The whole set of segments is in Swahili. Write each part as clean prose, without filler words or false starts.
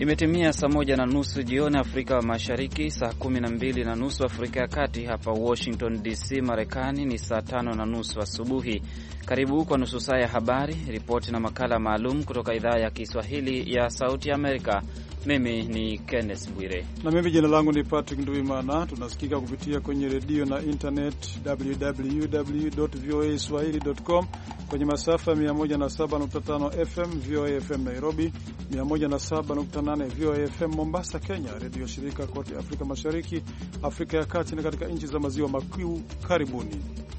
Imetimia saa 1:30 jioni Afrika Mashariki, saa 12:30 Afrika ya Kati. Hapa Washington DC, Marekani ni saa 5:30 asubuhi. Karibu kwa nusu saa ya habari, ripoti na makala maalum kutoka idhaa ya Kiswahili ya Sauti ya Amerika. Mimi ni Kenneth Bwire. Na mimi jina langu ni Patrick Nduimana. Tunasikika kupitia kwenye redio na internet www.voaswahili.com, kwenye masafa 107.5 FM VOA FM Nairobi, 107.8 VOA FM Mombasa, Kenya, redio shirika kote Afrika Mashariki, Afrika ya Kati na katika nchi za maziwa makuu. Karibuni.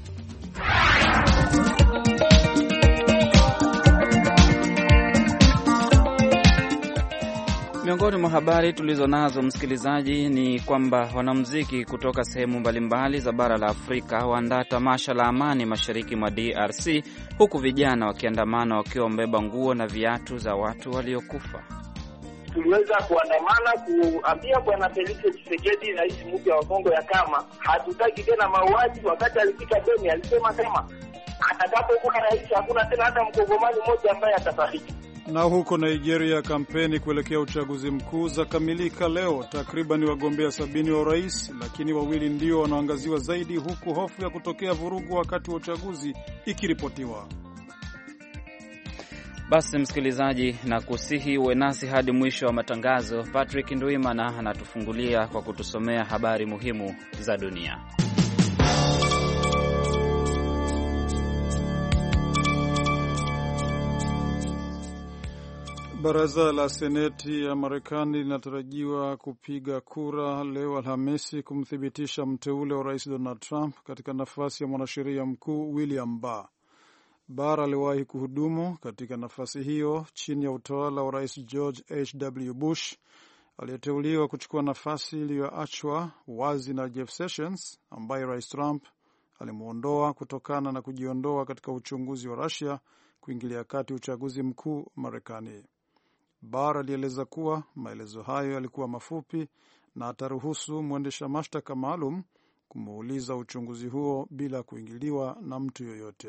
Miongoni mwa habari tulizonazo, msikilizaji, ni kwamba wanamuziki kutoka sehemu mbalimbali za bara la Afrika waandaa tamasha la amani mashariki mwa DRC, huku vijana wakiandamana wakiwa wamebeba nguo na viatu za watu waliokufa. Tuliweza kuandamana kuambia Bwana Felix Tshisekedi, rais mpya wa Kongo, ya kama hatutaki tena mauaji. Wakati alifika Beni alisema kama atakapokuwa rais hakuna tena hata mkongomani mmoja ambaye atafariki. Na huko Nigeria, kampeni kuelekea uchaguzi mkuu za kamilika leo. Takriban wagombea 70 wa urais, lakini wawili ndio wanaangaziwa zaidi, huku hofu ya kutokea vurugu wakati wa uchaguzi ikiripotiwa. Basi msikilizaji, na kusihi uwe nasi hadi mwisho wa matangazo. Patrick Nduimana anatufungulia kwa kutusomea habari muhimu za dunia. Baraza la Seneti ya Marekani linatarajiwa kupiga kura leo Alhamisi kumthibitisha mteule wa Rais Donald Trump katika nafasi ya mwanasheria mkuu William Barr. Barr aliwahi kuhudumu katika nafasi hiyo chini ya utawala wa Rais George H.W. Bush, aliyeteuliwa kuchukua nafasi iliyoachwa wazi na Jeff Sessions, ambaye Rais Trump alimuondoa kutokana na kujiondoa katika uchunguzi wa Russia kuingilia kati uchaguzi mkuu Marekani. Barr alieleza kuwa maelezo hayo yalikuwa mafupi na ataruhusu mwendesha mashtaka maalum kumuuliza uchunguzi huo bila kuingiliwa na mtu yoyote.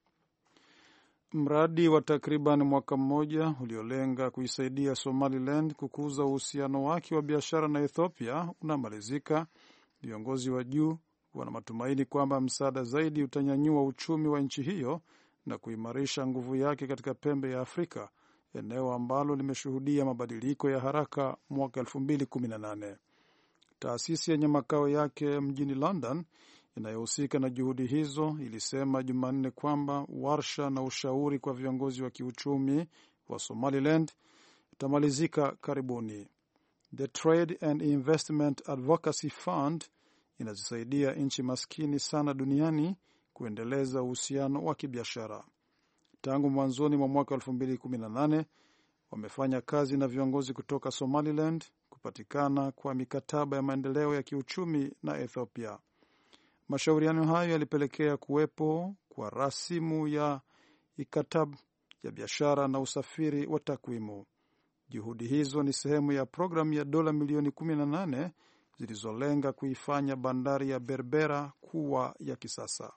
Mradi wa takriban mwaka mmoja uliolenga kuisaidia Somaliland kukuza uhusiano wake wa biashara na Ethiopia unamalizika. Viongozi wa juu wana matumaini kwamba msaada zaidi utanyanyua uchumi wa nchi hiyo na kuimarisha nguvu yake katika pembe ya Afrika, eneo ambalo limeshuhudia mabadiliko ya haraka mwaka 2018. Taasisi yenye makao yake mjini London inayohusika na juhudi hizo ilisema Jumanne kwamba warsha na ushauri kwa viongozi wa kiuchumi wa Somaliland itamalizika karibuni. The Trade and Investment Advocacy Fund inazisaidia nchi maskini sana duniani kuendeleza uhusiano wa kibiashara. Tangu mwanzoni mwa mwaka 2018 wamefanya kazi na viongozi kutoka Somaliland kupatikana kwa mikataba ya maendeleo ya kiuchumi na Ethiopia. Mashauriano hayo yalipelekea kuwepo kwa rasimu ya mikataba ya biashara na usafiri wa takwimu. Juhudi hizo ni sehemu ya programu ya dola milioni 18 zilizolenga kuifanya bandari ya Berbera kuwa ya kisasa.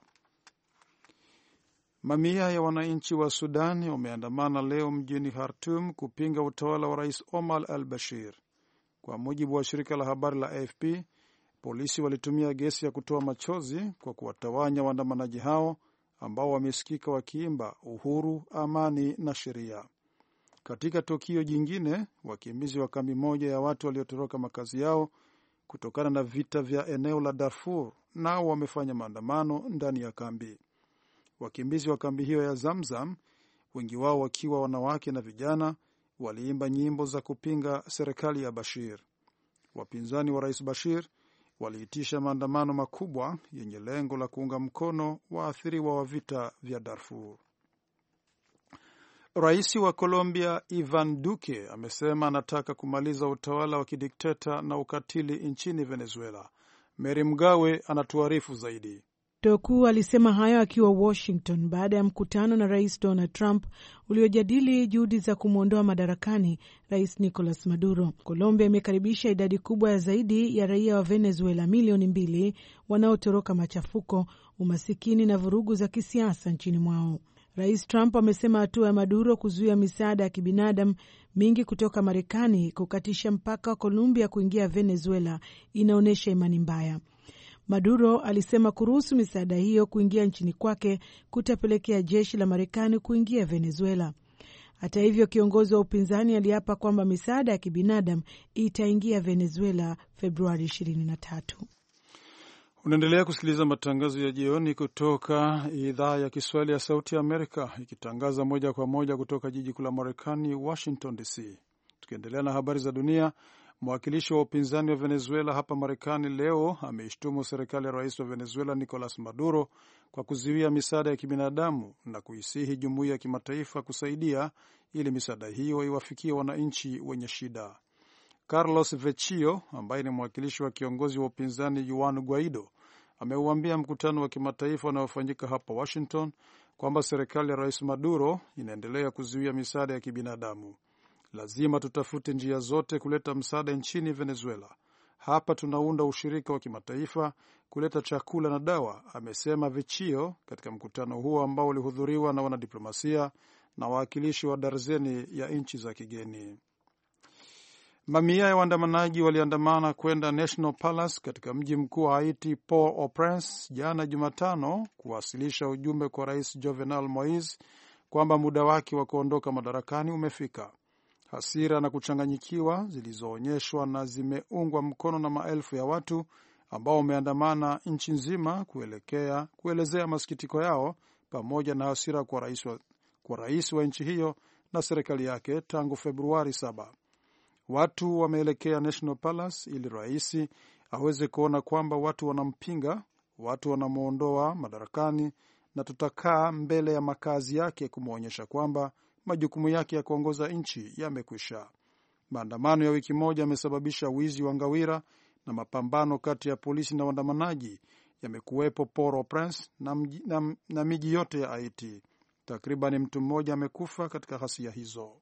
Mamia ya wananchi wa Sudan wameandamana leo mjini Khartoum kupinga utawala wa Rais Omar al-Bashir. Kwa mujibu wa shirika la habari la AFP, polisi walitumia gesi ya kutoa machozi kwa kuwatawanya waandamanaji hao ambao wamesikika wakiimba uhuru, amani na sheria. Katika tukio jingine, wakimbizi wa kambi moja ya watu waliotoroka makazi yao kutokana na vita vya eneo la Darfur nao wamefanya maandamano ndani ya kambi. Wakimbizi wa kambi hiyo ya Zamzam, wengi wao wakiwa wanawake na vijana, waliimba nyimbo za kupinga serikali ya Bashir. Wapinzani wa Rais Bashir waliitisha maandamano makubwa yenye lengo la kuunga mkono waathiriwa wa vita vya Darfur. Rais wa Colombia Ivan Duque amesema anataka kumaliza utawala wa kidikteta na ukatili nchini Venezuela. Mary Mgawe anatuarifu zaidi. Doku alisema hayo akiwa Washington baada ya mkutano na Rais Donald Trump uliojadili juhudi za kumwondoa madarakani Rais Nicolas Maduro. Colombia imekaribisha idadi kubwa ya zaidi ya raia wa Venezuela milioni 2 wanaotoroka machafuko, umasikini na vurugu za kisiasa nchini mwao. Rais Trump amesema hatua ya Maduro kuzuia misaada ya kibinadamu mingi kutoka Marekani kukatisha mpaka wa Colombia kuingia Venezuela inaonyesha imani mbaya. Maduro alisema kuruhusu misaada hiyo kuingia nchini kwake kutapelekea jeshi la Marekani kuingia Venezuela. Hata hivyo, kiongozi wa upinzani aliapa kwamba misaada ya kibinadamu itaingia Venezuela Februari 23. Unaendelea kusikiliza matangazo ya jioni kutoka idhaa ya Kiswahili ya Sauti ya Amerika, ikitangaza moja kwa moja kutoka jiji kuu la Marekani, Washington DC. Tukiendelea na habari za dunia, mwakilishi wa upinzani wa Venezuela hapa Marekani leo ameishtumu serikali ya rais wa Venezuela Nicolas Maduro kwa kuzuia misaada ya kibinadamu na kuisihi jumuiya ya kimataifa kusaidia ili misaada hiyo iwafikie wananchi wenye shida. Carlos Vecchio ambaye ni mwakilishi wa kiongozi wa upinzani Juan Guaido ameuambia mkutano wa kimataifa unaofanyika hapa Washington kwamba serikali ya rais Maduro inaendelea kuzuia misaada ya kibinadamu. Lazima tutafute njia zote kuleta msaada nchini Venezuela. Hapa tunaunda ushirika wa kimataifa kuleta chakula na dawa, amesema Vecchio katika mkutano huo ambao ulihudhuriwa na wanadiplomasia na wawakilishi wa darzeni ya nchi za kigeni. Mamia ya waandamanaji waliandamana kwenda National Palace katika mji mkuu wa Haiti Port-au-Prince jana Jumatano kuwasilisha ujumbe kwa Rais Jovenel Moise kwamba muda wake wa kuondoka madarakani umefika. Hasira na kuchanganyikiwa zilizoonyeshwa na zimeungwa mkono na maelfu ya watu ambao wameandamana nchi nzima kuelezea masikitiko yao pamoja na hasira kwa rais wa nchi hiyo na serikali yake tangu Februari 7. Watu wameelekea National Palace ili rais aweze kuona kwamba watu wanampinga, watu wanamuondoa madarakani, na tutakaa mbele ya makazi yake kumwonyesha kwamba majukumu yake ya kuongoza nchi yamekwisha. Maandamano ya wiki moja yamesababisha wizi wa ngawira na mapambano kati ya polisi na waandamanaji yamekuwepo Port-au-Prince na miji yote ya Haiti. Takriban mtu mmoja amekufa katika ghasia hizo.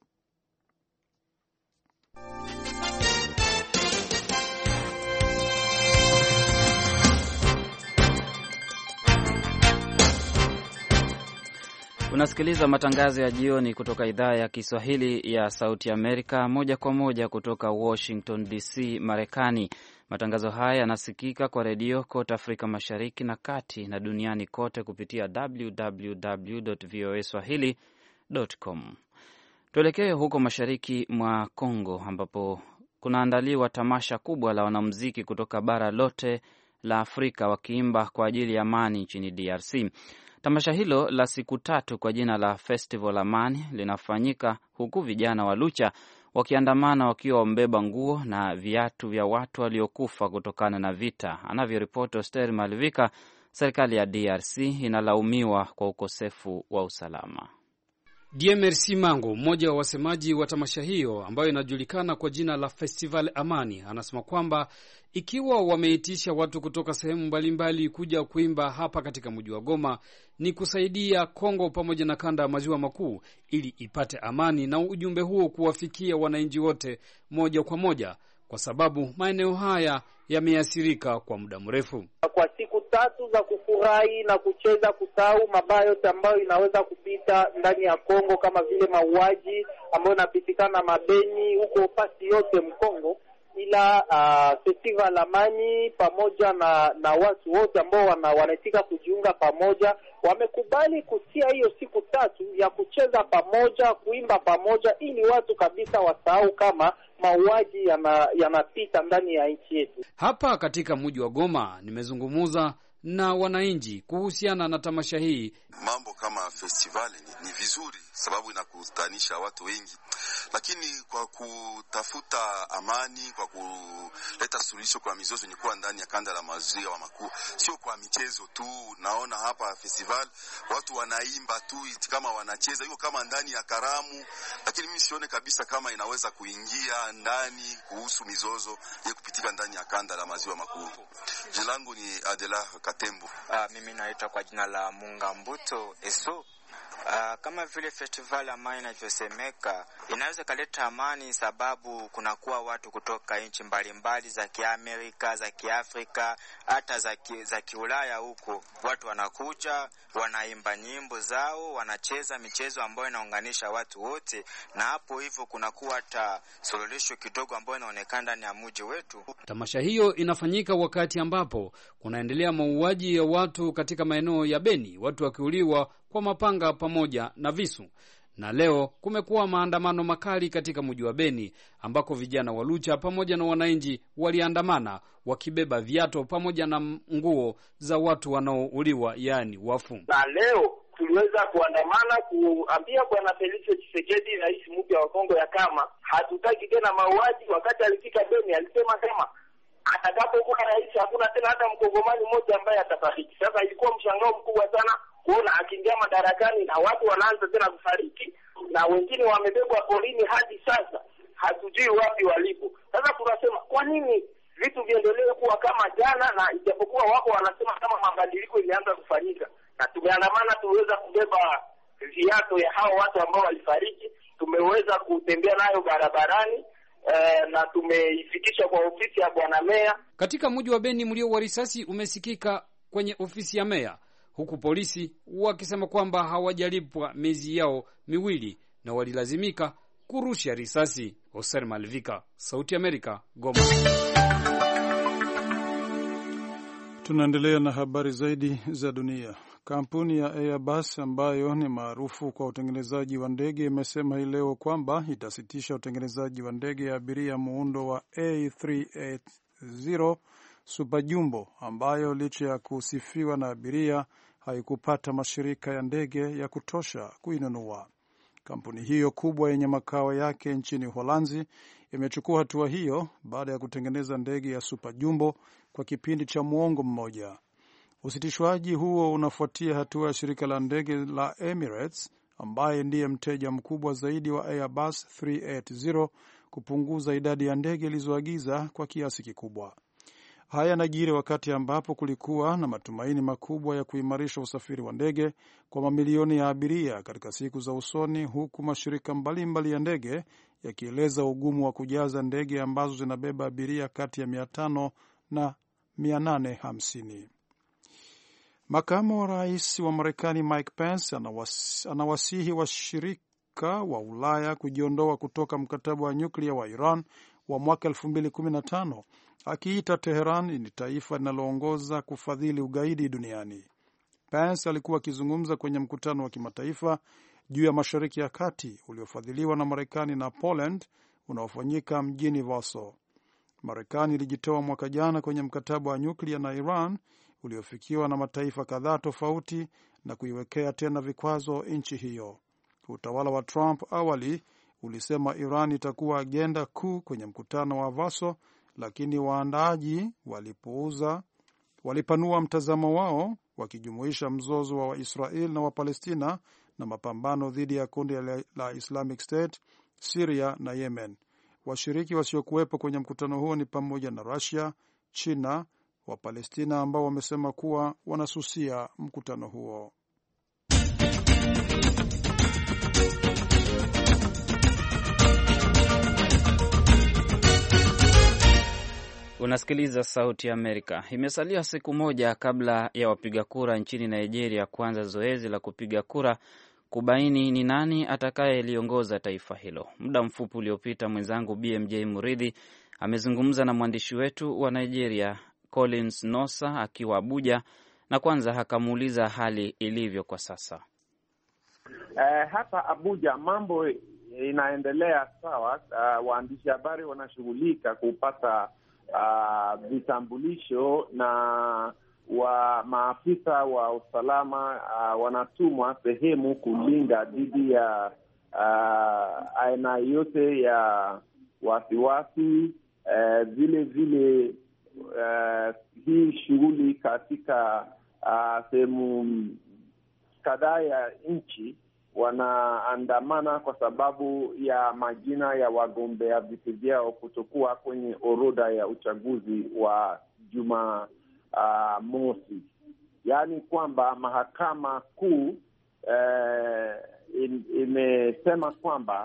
Unasikiliza matangazo ya jioni kutoka idhaa ya Kiswahili ya Sauti Amerika, moja kwa moja kutoka Washington DC, Marekani. Matangazo haya yanasikika kwa redio kote Afrika Mashariki na Kati na duniani kote kupitia www.voaswahili.com. Tuelekee huko mashariki mwa Kongo ambapo kunaandaliwa tamasha kubwa la wanamuziki kutoka bara lote la Afrika wakiimba kwa ajili ya amani nchini DRC. Tamasha hilo la siku tatu kwa jina la Festival Amani linafanyika huku vijana wa Lucha wakiandamana wakiwa wambeba nguo na viatu vya watu waliokufa kutokana na vita. Anavyoripoti Oster Malivika, serikali ya DRC inalaumiwa kwa ukosefu wa usalama. DMRC Mango, mmoja wa wasemaji wa tamasha hiyo ambayo inajulikana kwa jina la Festival Amani, anasema kwamba ikiwa wameitisha watu kutoka sehemu mbalimbali kuja kuimba hapa katika mji wa Goma ni kusaidia Kongo pamoja na kanda ya maziwa makuu ili ipate amani, na ujumbe huo kuwafikia wananchi wote moja kwa moja kwa sababu maeneo haya yameathirika kwa muda mrefu. Kwa siku tatu za kufurahi na kucheza, kusahau mabaya yote ambayo inaweza kupita ndani ya Kongo, kama vile mauaji ambayo inapitikana mabeni huko pasi yote Mkongo, ila Festival Amani pamoja na watu wote ambao wanaitika kujiunga pamoja wamekubali kutia hiyo siku tatu ya kucheza pamoja, kuimba pamoja, ili watu kabisa wasahau kama mauaji yanapita ndani ya nchi yetu. Hapa katika mji wa Goma nimezungumza na wananchi kuhusiana na tamasha hii. Mambo kama festivali ni vizuri sababu inakutanisha watu wengi, lakini kwa kutafuta amani, kwa kuleta suluhisho kwa mizozo yenye ndani ya kanda la maziwa makuu, sio kwa michezo tu. Naona hapa festival watu wanaimba tu kama wanacheza, hiyo kama ndani ya karamu, lakini mimi sione kabisa kama inaweza kuingia ndani kuhusu mizozo yenye kupitika ndani ya kanda la maziwa makuu. Jina langu ni Adela Katembo. Mimi naitwa kwa jina la Munga Mbuto Eso. Kama vile festival ambayo inavyosemeka, inaweza kaleta amani, sababu kunakuwa watu kutoka nchi mbalimbali za Kiamerika, za Kiafrika, hata za Kiulaya huko. Watu wanakuja, wanaimba nyimbo zao, wanacheza michezo ambayo inaunganisha watu wote, na hapo hivyo kunakuwa hata suluhisho kidogo ambayo inaonekana ndani ya mji wetu. Tamasha hiyo inafanyika wakati ambapo kunaendelea mauaji ya watu katika maeneo ya Beni, watu wakiuliwa kwa mapanga pamoja na visu. Na leo kumekuwa maandamano makali katika mji wa Beni ambako vijana wa Lucha pamoja na wananchi waliandamana wakibeba viato pamoja na nguo za watu wanaouliwa, yani wafu. Na leo tuliweza kuandamana kuambia Bwana Felix Tshisekedi, rais mpya wa Kongo, ya kama hatutaki tena mauaji. Wakati alifika Beni alisema kama atakapokuwa rais hakuna tena hata mkongomani mmoja ambaye atafariki. Sasa ilikuwa mshangao mkubwa sana kuona akiingia madarakani na watu wanaanza tena kufariki na wengine wamebebwa porini, hadi sasa hatujui wapi walipo. Sasa tunasema kwa nini vitu viendelee kuwa kama jana, na ijapokuwa wako wanasema kama mabadiliko imeanza kufanyika, na tumeandamana, tuweza kubeba viato ya hao watu ambao walifariki, tumeweza kutembea nayo barabarani na tumeifikisha kwa ofisi ya bwana meya. Katika mji wa Beni mlio wa risasi umesikika kwenye ofisi ya meya, huku polisi wakisema kwamba hawajalipwa miezi yao miwili na walilazimika kurusha risasi. Oser Malvika, Sauti Amerika, Goma. Tunaendelea na habari zaidi za dunia. Kampuni ya Airbus ambayo ni maarufu kwa utengenezaji wa ndege imesema hii leo kwamba itasitisha utengenezaji wa ndege ya abiria muundo wa A380 Super Jumbo, ambayo licha ya kusifiwa na abiria haikupata mashirika ya ndege ya kutosha kuinunua. Kampuni hiyo kubwa yenye makao yake nchini Uholanzi imechukua hatua hiyo baada ya kutengeneza ndege ya Super Jumbo kwa kipindi cha muongo mmoja. Usitishwaji huo unafuatia hatua ya shirika la ndege la Emirates, ambaye ndiye mteja mkubwa zaidi wa Airbus 380, kupunguza idadi ya ndege ilizoagiza kwa kiasi kikubwa. Haya yanajiri wakati ambapo kulikuwa na matumaini makubwa ya kuimarisha usafiri wa ndege kwa mamilioni ya abiria katika siku za usoni, huku mashirika mbalimbali ya ndege yakieleza ugumu wa kujaza ndege ambazo zinabeba abiria kati ya 500 na 850. Makamu wa rais wa Marekani Mike Pence anawasihi washirika wa Ulaya kujiondoa kutoka mkataba wa nyuklia wa Iran wa mwaka 2015, akiita Teheran ni taifa linaloongoza kufadhili ugaidi duniani. Pence alikuwa akizungumza kwenye mkutano wa kimataifa juu ya Mashariki ya Kati uliofadhiliwa na Marekani na Poland unaofanyika mjini Warsaw. Marekani ilijitoa mwaka jana kwenye mkataba wa nyuklia na Iran uliofikiwa na mataifa kadhaa tofauti na kuiwekea tena vikwazo nchi hiyo. Utawala wa Trump awali ulisema Iran itakuwa agenda kuu kwenye mkutano wa Warsaw, lakini waandaaji walipanua mtazamo wao wakijumuisha mzozo wa Israel na Wapalestina na mapambano dhidi ya kundi la Islamic State, Syria na Yemen. Washiriki wasiokuwepo kwenye mkutano huo ni pamoja na Russia, China, Wapalestina ambao wamesema kuwa wanasusia mkutano huo. Unasikiliza Sauti ya Amerika. Imesalia siku moja kabla ya wapiga kura nchini Nigeria kuanza zoezi la kupiga kura kubaini ni nani atakayeliongoza taifa hilo. Muda mfupi uliopita, mwenzangu BMJ Muridhi amezungumza na mwandishi wetu wa Nigeria Collins Nosa akiwa Abuja, na kwanza akamuuliza hali ilivyo kwa sasa. Hapa Abuja mambo inaendelea sawa. Waandishi habari wanashughulika kupata vitambulisho na maafisa wa usalama wanatumwa sehemu kulinda dhidi ya aina yote ya wasiwasi. Vile vile hii shughuli katika sehemu kadhaa ya nchi wanaandamana kwa sababu ya majina ya wagombea viti vyao kutokuwa kwenye orodha ya uchaguzi wa Juma mosi. Yaani kwamba mahakama kuu imesema kwamba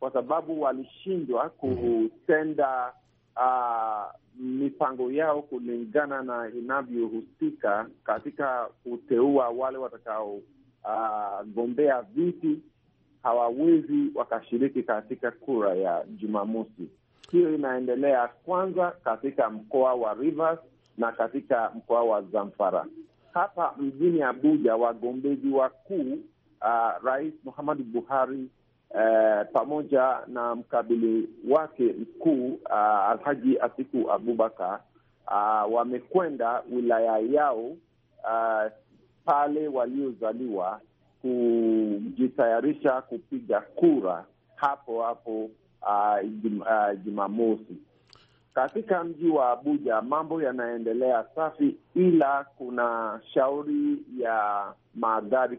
kwa sababu walishindwa kutenda mipango yao kulingana na inavyohusika katika kuteua wale watakao gombea viti. Hawawezi wakashiriki katika kura ya Jumamosi. Hiyo inaendelea kwanza katika mkoa wa Rivers na katika mkoa wa Zamfara. Hapa mjini Abuja, wagombezi wakuu Rais Muhammadu Buhari pamoja na mkabili wake mkuu Alhaji Atiku Abubakar wamekwenda wilaya yao pale waliozaliwa kujitayarisha kupiga kura hapo Jumamosi. Katika mji wa Abuja mambo yanaendelea safi, ila kuna shauri ya magari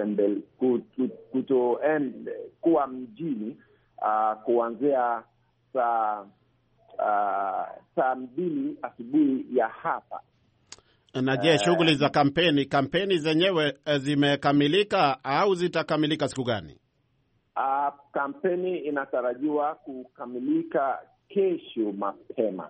kuwa mjini kuanzia saa 2 asubuhi ya hapa. Na je, shughuli za kampeni zenyewe zimekamilika au zitakamilika siku gani? Kampeni inatarajiwa kukamilika kesho mapema,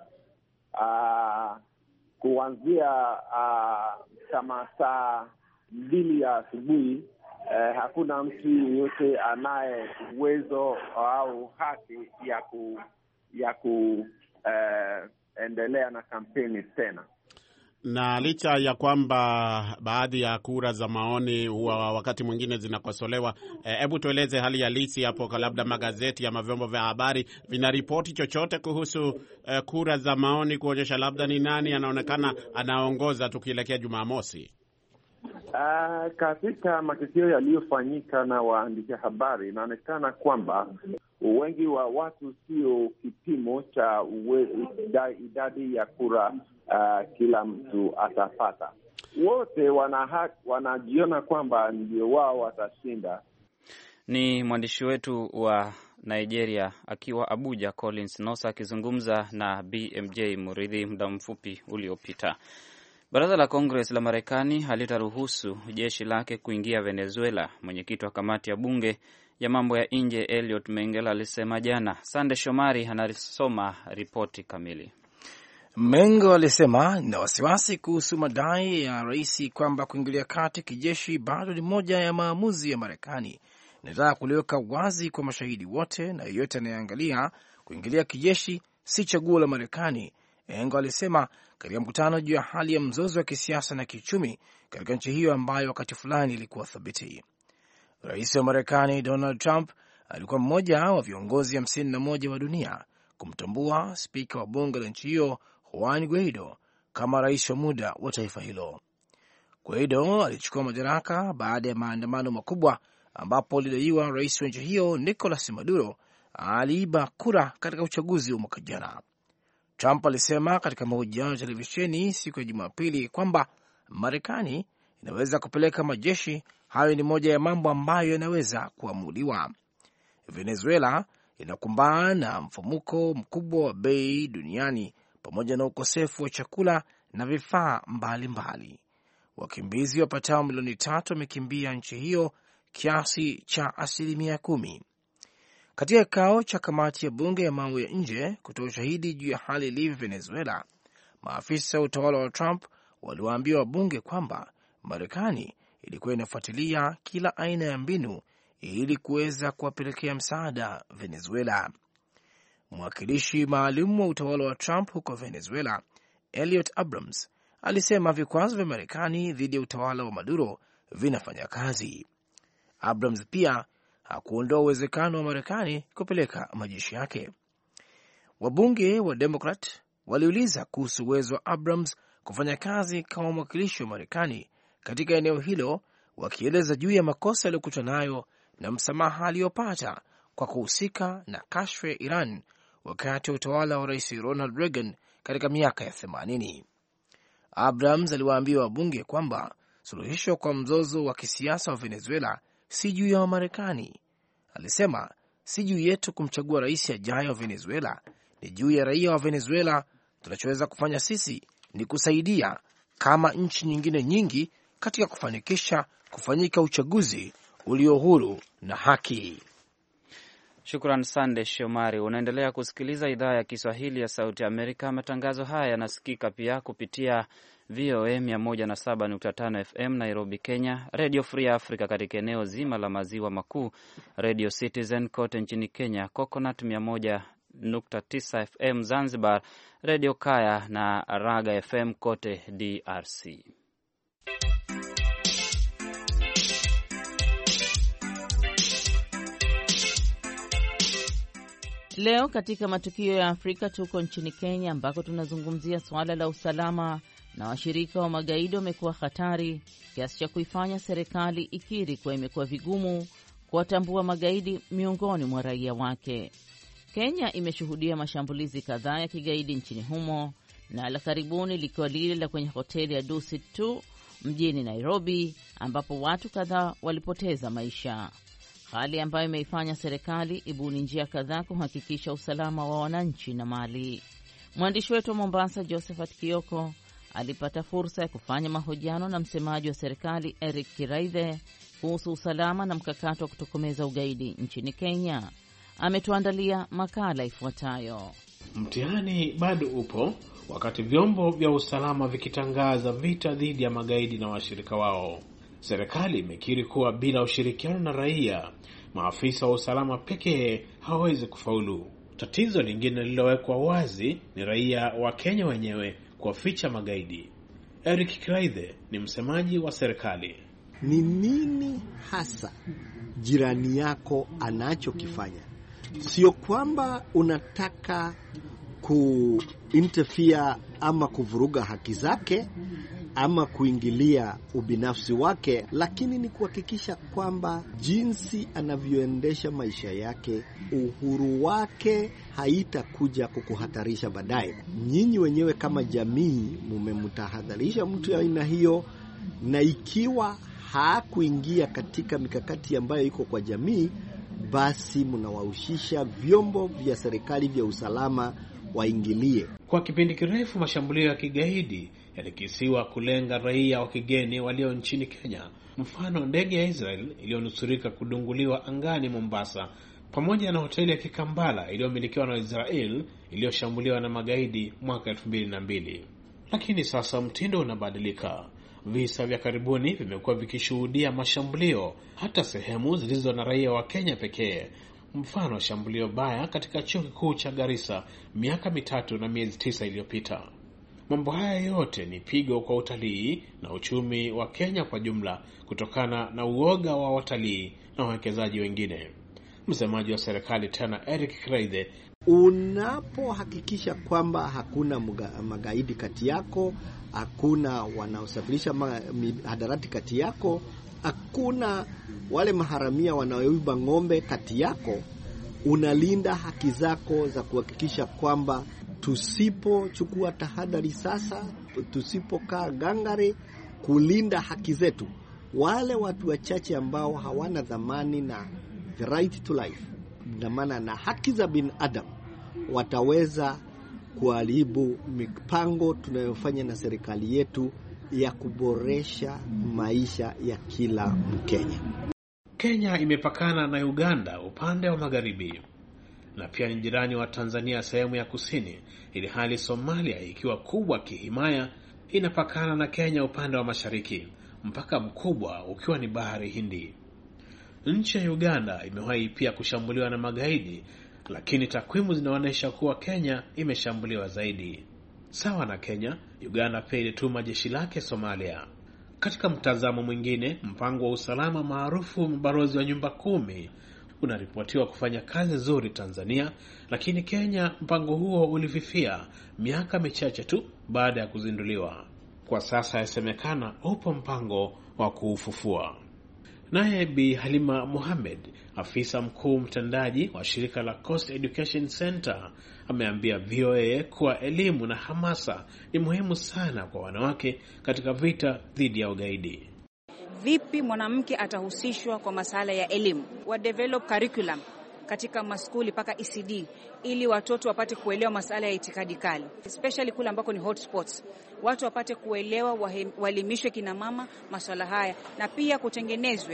kuanzia kama saa 2 ya asubuhi. Hakuna mtu yeyote anaye uwezo au haki ya kuendelea na kampeni tena. Na licha ya kwamba baadhi ya kura za maoni huwa wakati mwingine zinakosolewa, hebu tueleze hali halisi hapo, labda magazeti ama vyombo vya habari vinaripoti chochote kuhusu kura za maoni kuonyesha labda ni nani anaonekana anaongoza tukielekea Jumamosi? Katika matukio yaliyofanyika na waandishi habari, inaonekana kwamba wengi wa watu sio kipimo cha idadi ya kura kila mtu atapata. Wote wanajiona kwamba ndio wao watashinda. Ni mwandishi wetu wa Nigeria akiwa Abuja, Collins Nosa, akizungumza na BMJ Muridhi muda mfupi uliopita. Baraza la Congress la Marekani halitaruhusu jeshi lake kuingia Venezuela. Mwenyekiti wa kamati ya bunge ya mambo ya nje Elliot Mengele alisema jana. Sande Shomari anasoma ripoti kamili. Mengo alisema na wasiwasi kuhusu madai ya rais kwamba kuingilia kati kijeshi bado ni moja ya maamuzi ya Marekani. Nataka kuliweka wazi kwa mashahidi wote na yeyote anayeangalia, kuingilia kijeshi si chaguo la Marekani, Mengo alisema katika mkutano juu ya hali ya mzozo wa kisiasa na kiuchumi katika nchi hiyo ambayo wakati fulani ilikuwa thabiti. Rais wa Marekani Donald Trump alikuwa mmoja wa viongozi 51 wa dunia kumtambua spika wa bunge la nchi hiyo Juan Guaido kama rais wa muda wa taifa hilo. Guaido alichukua madaraka baada ya maandamano makubwa ambapo alidaiwa rais wa nchi hiyo Nicolas Maduro aliiba kura katika uchaguzi wa mwaka jana. Trump alisema katika mahojiano ya televisheni siku ya Jumapili kwamba Marekani inaweza kupeleka majeshi. Hayo ni moja ya mambo ambayo yanaweza kuamuliwa. Venezuela inakumbana na mfumuko mkubwa wa bei duniani pamoja na ukosefu wa chakula na vifaa mbalimbali. Wakimbizi wapatao milioni 3 wamekimbia nchi hiyo, kiasi cha 10%. Katika kikao cha kamati ya bunge ya mambo ya nje kutoa ushahidi juu ya hali ilivyo Venezuela, maafisa wa utawala wa Trump waliwaambia wabunge kwamba Marekani ilikuwa inafuatilia kila aina ya mbinu ili kuweza kuwapelekea msaada Venezuela. Mwakilishi maalum wa utawala wa Trump huko Venezuela, Elliot Abrams, alisema vikwazo vya Marekani dhidi ya utawala wa Maduro vinafanya kazi. Abrams pia hakuondoa uwezekano wa Marekani kupeleka majeshi yake. Wabunge wa Democrat waliuliza kuhusu uwezo wa Abrams kufanya kazi kama mwakilishi wa Marekani katika eneo hilo, wakieleza juu ya makosa yaliyokutwa nayo na msamaha aliyopata kwa kuhusika na kashfa ya Iran wakati wa utawala wa Rais Ronald Reagan katika miaka ya 80. Abrams aliwaambia wabunge kwamba suluhisho kwa mzozo wa kisiasa wa Venezuela si juu ya Wamarekani. Alisema si juu yetu kumchagua rais ajaye wa Venezuela, ni juu ya raia wa Venezuela. Tunachoweza kufanya sisi ni kusaidia kama nchi nyingine nyingi katika kufanikisha kufanyika uchaguzi ulio huru na haki. Shukran Sande Shomari. Unaendelea kusikiliza idhaa ya Kiswahili ya Sauti Amerika. Matangazo haya yanasikika pia kupitia VOA 107.5 FM Nairobi, Kenya, Radio Free Africa katika eneo zima la maziwa makuu, Radio Citizen kote nchini Kenya, Coconut 101.9 FM Zanzibar, Radio Kaya na Raga FM kote DRC. Leo katika matukio ya Afrika tuko nchini Kenya ambako tunazungumzia suala la usalama na washirika wa magaidi wamekuwa hatari kiasi cha kuifanya serikali ikiri kuwa imekuwa vigumu kuwatambua magaidi miongoni mwa raia wake. Kenya imeshuhudia mashambulizi kadhaa ya kigaidi nchini humo, na la karibuni likiwa lile la kwenye hoteli ya Dusit 2 mjini Nairobi ambapo watu kadhaa walipoteza maisha, hali ambayo imeifanya serikali ibuni njia kadhaa kuhakikisha usalama wa wananchi na mali. Mwandishi wetu wa Mombasa Josephat Kioko alipata fursa ya kufanya mahojiano na msemaji wa serikali Eric Kiraithe kuhusu usalama na mkakati wa kutokomeza ugaidi nchini Kenya. Ametuandalia makala ifuatayo. Mtihani bado upo wakati vyombo vya usalama vikitangaza vita dhidi ya magaidi na washirika wao. Serikali imekiri kuwa bila ushirikiano na raia, maafisa wa usalama pekee hawawezi kufaulu. Tatizo lingine lililowekwa wazi ni raia wa Kenya wenyewe kuwaficha magaidi. Eric Kiraithe ni msemaji wa serikali. Ni nini hasa jirani yako anachokifanya? Sio kwamba unataka kuinterfere ama kuvuruga haki zake ama kuingilia ubinafsi wake, lakini ni kuhakikisha kwamba jinsi anavyoendesha maisha yake, uhuru wake haitakuja kukuhatarisha baadaye. Nyinyi wenyewe kama jamii mmemtahadharisha mtu ya aina hiyo, na ikiwa hakuingia katika mikakati ambayo iko kwa jamii, basi mnawahusisha vyombo vya serikali vya usalama waingilie. Kwa kipindi kirefu mashambulio ya kigaidi yalikisiwa kulenga raia wa kigeni walio nchini Kenya. Mfano, ndege ya Israel iliyonusurika kudunguliwa angani Mombasa, pamoja na hoteli ya Kikambala iliyomilikiwa na Israel iliyoshambuliwa na magaidi mwaka 2002. Lakini sasa mtindo unabadilika. Visa vya karibuni vimekuwa vikishuhudia mashambulio hata sehemu zilizo na raia wa Kenya pekee. Mfano, shambulio baya katika chuo kikuu cha Garissa miaka 3 na miezi 9 iliyopita. Mambo haya yote ni pigo kwa utalii na uchumi wa Kenya kwa jumla, kutokana na uoga wa watalii na wawekezaji wengine. Msemaji wa serikali tena Eric Kiraithe: unapohakikisha kwamba hakuna magaidi kati yako, hakuna wanaosafirisha mihadarati kati yako, hakuna wale maharamia wanaoiba ng'ombe kati yako, unalinda haki zako za kuhakikisha kwamba tusipochukua tahadhari sasa, tusipokaa gangare kulinda haki zetu, wale watu wachache ambao hawana dhamani na the right to life, dhamana na haki za binadamu, wataweza kuharibu mipango tunayofanya na serikali yetu ya kuboresha maisha ya kila Mkenya. Kenya imepakana na Uganda upande wa magharibi, na pia ni jirani wa Tanzania sehemu ya kusini, ili hali Somalia ikiwa kubwa kihimaya inapakana na Kenya upande wa mashariki, mpaka mkubwa ukiwa ni Bahari Hindi. Nchi ya Uganda imewahi pia kushambuliwa na magaidi, lakini takwimu zinaonyesha kuwa Kenya imeshambuliwa zaidi. Sawa na Kenya, Uganda pia ilituma jeshi lake Somalia. Katika mtazamo mwingine, mpango wa usalama maarufu Mabalozi wa Nyumba 10 unaripotiwa kufanya kazi nzuri Tanzania, lakini Kenya mpango huo ulififia miaka michache tu baada ya kuzinduliwa. Kwa sasa yasemekana upo mpango wa kuufufua. Naye Bi Halima Mohamed, afisa mkuu mtendaji wa shirika la Coast Education Center, ameambia VOA kuwa elimu na hamasa ni muhimu sana kwa wanawake katika vita dhidi ya ugaidi. Vipi mwanamke atahusishwa kwa masuala ya elimu? Wa develop curriculum katika maskuli paka ECD ili watoto wapate kuelewa masuala ya itikadi kali, especially kule ambako ni hotspots. Watu wapate kuelewa, waelimishwe kina mama masuala haya, na pia kutengenezwe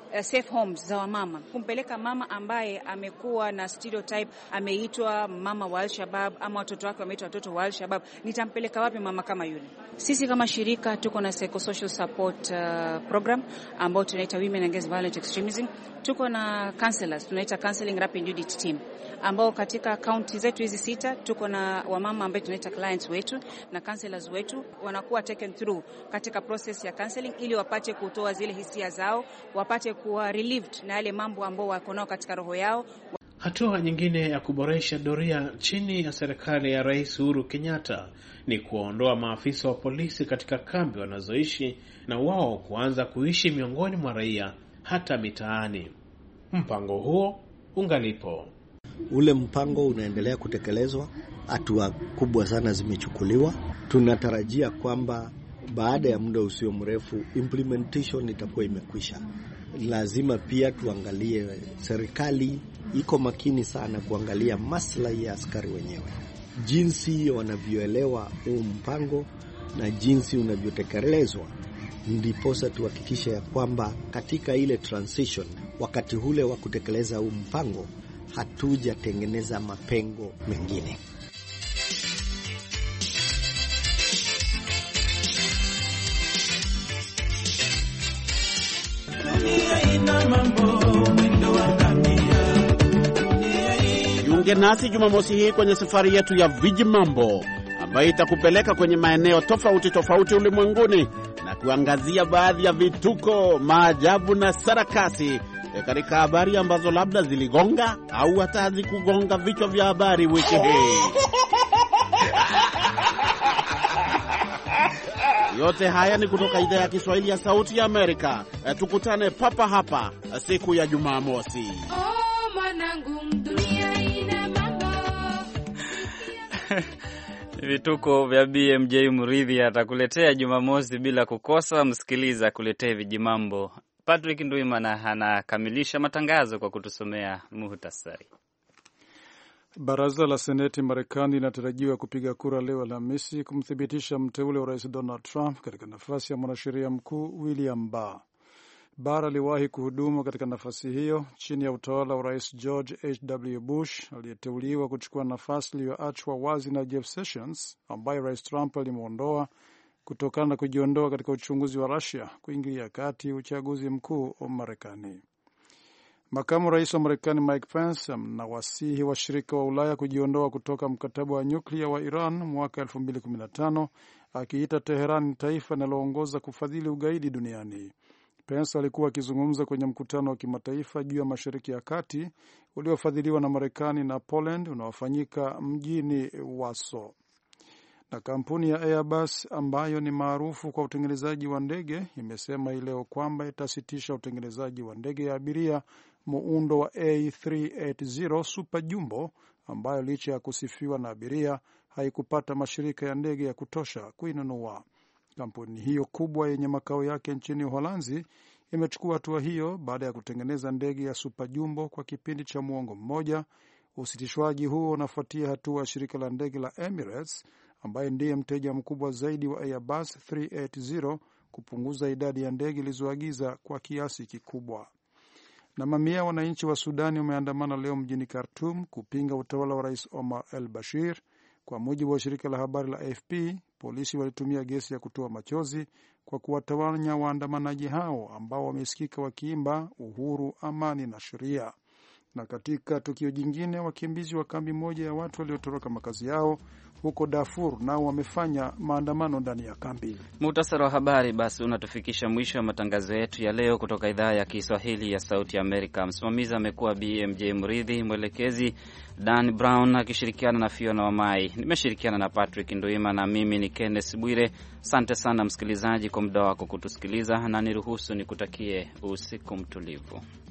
safe homes za wamama, kumpeleka mama ambaye amekuwa na stereotype, ameitwa mama wa Al-Shabaab ama watoto wake wameitwa watoto wa Al-Shabaab, nitampeleka wapi mama kama yule? Sisi kama shirika tuko na psychosocial support program ambao tunaita Women Against Violent Extremism. Tuko na counselors, tunaita Counseling Rapid Unit Team, ambao katika kaunti zetu hizi 6 tuko na wamama ambao tunaita clients wetu na counselors wetu, wanakuwa taken through katika process ya counseling ili wapate kutoa zile hisia zao, wapate kuwa relieved na yale mambo ambao wako nao katika roho yao. Hatua nyingine ya kuboresha doria chini ya serikali ya Rais Uhuru Kenyatta ni kuondoa maafisa wa polisi katika kambi wanazoishi na wao kuanza kuishi miongoni mwa raia hata mitaani. Mpango huo ungalipo. Ule mpango unaendelea kutekelezwa, hatua kubwa sana zimechukuliwa. Tunatarajia kwamba baada ya muda usio mrefu implementation itakuwa imekwisha. Lazima pia tuangalie, serikali iko makini sana kuangalia maslahi ya askari wenyewe, jinsi wanavyoelewa huu mpango na jinsi unavyotekelezwa, ndiposa tuhakikishe ya kwamba katika ile transition, wakati ule wa kutekeleza huu mpango, hatujatengeneza mapengo mengine. Jiunge nasi Jumamosi hii kwenye safari yetu ya Viji Mambo ambayo itakupeleka kwenye maeneo tofauti tofauti ulimwenguni na kuangazia baadhi ya vituko, maajabu na sarakasi katika habari ambazo labda ziligonga au hata hazikugonga vichwa vya habari wiki hii. Yote haya ni kutoka idhaa ya Kiswahili ya Sauti ya Amerika. Tukutane papa hapa siku ya Jumamosi. Vituko vya BMJ Muridhi atakuletea Jumamosi bila kukosa. Msikiliza kuletea Vijimambo. Patrick Nduimana anakamilisha matangazo kwa kutusomea muhtasari. Baraza la Seneti Marekani linatarajiwa kupiga kura leo Alhamisi kumthibitisha mteule wa Rais Donald Trump katika nafasi ya mwanasheria mkuu William Barr. Barr aliwahi kuhudumu katika nafasi hiyo chini ya utawala wa Rais George H.W. Bush aliyeteuliwa kuchukua nafasi iliyoachwa wazi na Jeff Sessions ambaye Rais Trump alimuondoa kutokana na kujiondoa katika uchunguzi wa Russia kuingilia kati uchaguzi mkuu wa Marekani. Makamu rais wa Marekani Mike Pence anawasihi washirika wa Ulaya kujiondoa kutoka mkataba wa nyuklia wa Iran mwaka 2015, akiita Teheran taifa linaloongoza kufadhili ugaidi duniani. Pence alikuwa akizungumza kwenye mkutano wa kimataifa juu ya Mashariki ya Kati uliofadhiliwa na Marekani na Poland unaofanyika mjini Warsaw. Na kampuni ya Airbus ambayo ni maarufu kwa utengenezaji wa ndege imesema leo kwamba itasitisha utengenezaji wa ndege ya abiria muundo wa A380 Super Jumbo ambayo licha ya kusifiwa na abiria haikupata mashirika ya ndege ya kutosha kuinunua. Kampuni hiyo kubwa yenye makao yake nchini Uholanzi imechukua hatua hiyo baada ya kutengeneza ndege ya Super Jumbo kwa kipindi cha muongo mmoja. Usitishwaji huo unafuatia hatua ya shirika la ndege la Emirates ambaye ndiye mteja mkubwa zaidi wa Airbus 380 kupunguza idadi ya ndege ilizoagiza kwa kiasi kikubwa. Na mamia wananchi wa Sudani wameandamana leo mjini Khartoum kupinga utawala wa Rais Omar al-Bashir. Kwa mujibu wa shirika la habari la AFP, polisi walitumia gesi ya kutoa machozi kwa kuwatawanya waandamanaji hao ambao wamesikika wakiimba uhuru, amani na sheria. Na katika tukio jingine, wakimbizi wa kambi moja ya watu waliotoroka makazi yao huko Darfur nao wamefanya maandamano ndani ya kambi. Muhtasari wa habari basi unatufikisha mwisho wa matangazo yetu ya leo kutoka idhaa ya Kiswahili ya Sauti ya Amerika. Msimamizi amekuwa BMJ Mridhi, mwelekezi Dan Brown akishirikiana na Fiona Wamai. Nimeshirikiana na Patrick Nduima na mimi ni Kenneth Bwire. Asante sana msikilizaji kwa muda wako kutusikiliza na niruhusu nikutakie usiku mtulivu.